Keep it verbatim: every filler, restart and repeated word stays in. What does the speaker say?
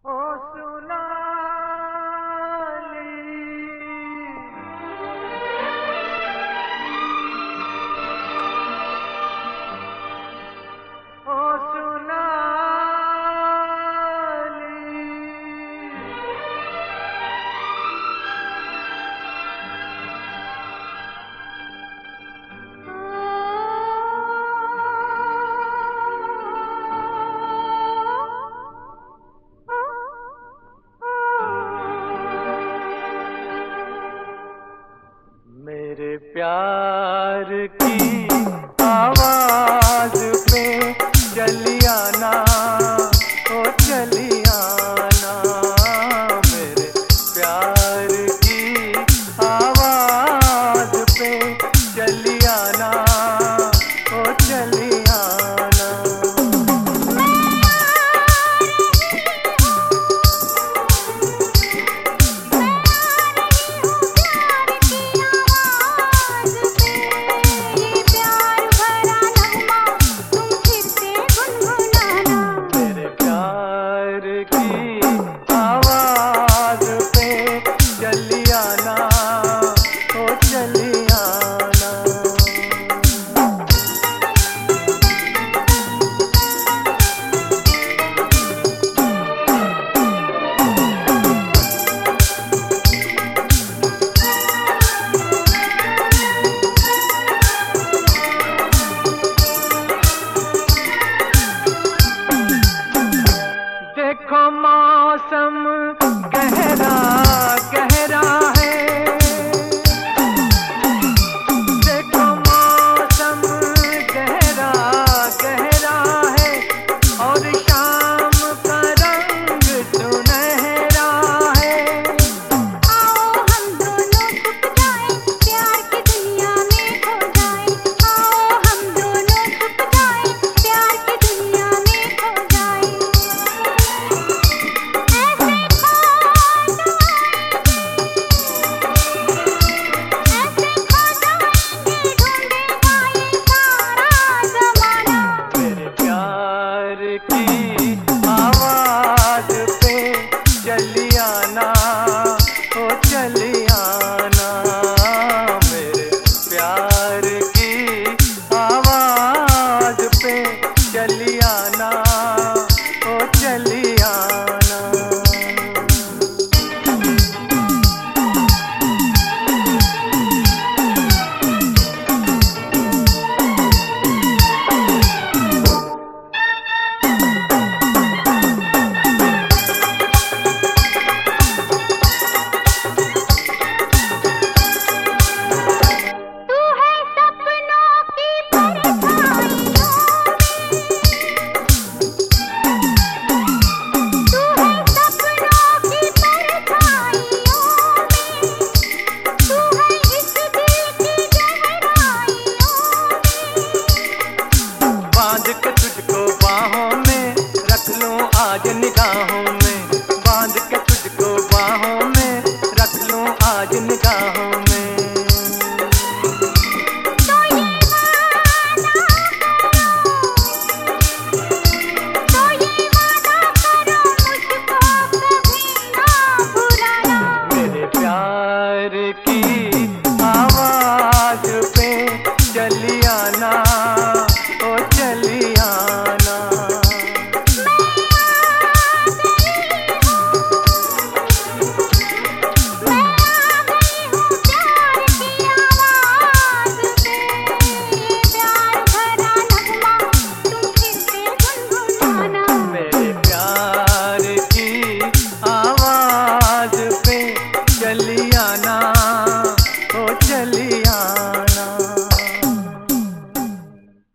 ओ सोनाली, ओ सोनाली, मेरे प्यार की आवाज पे चली आना, ओ चली आना। मेरे प्यार की आवाज पे चली आना, ओ चली आना। देखो मौसम गहरा गहरा है, देखो मौसम गहरा गहरा है, और शाम का रंग सुनहरा है। आओ हम दोनों छुप जाएं, प्यार की दुनिया में खो जाएं। आओ हम दोनों छुप जाएं, प्यार की दुनिया में खो जाएं। की आवाज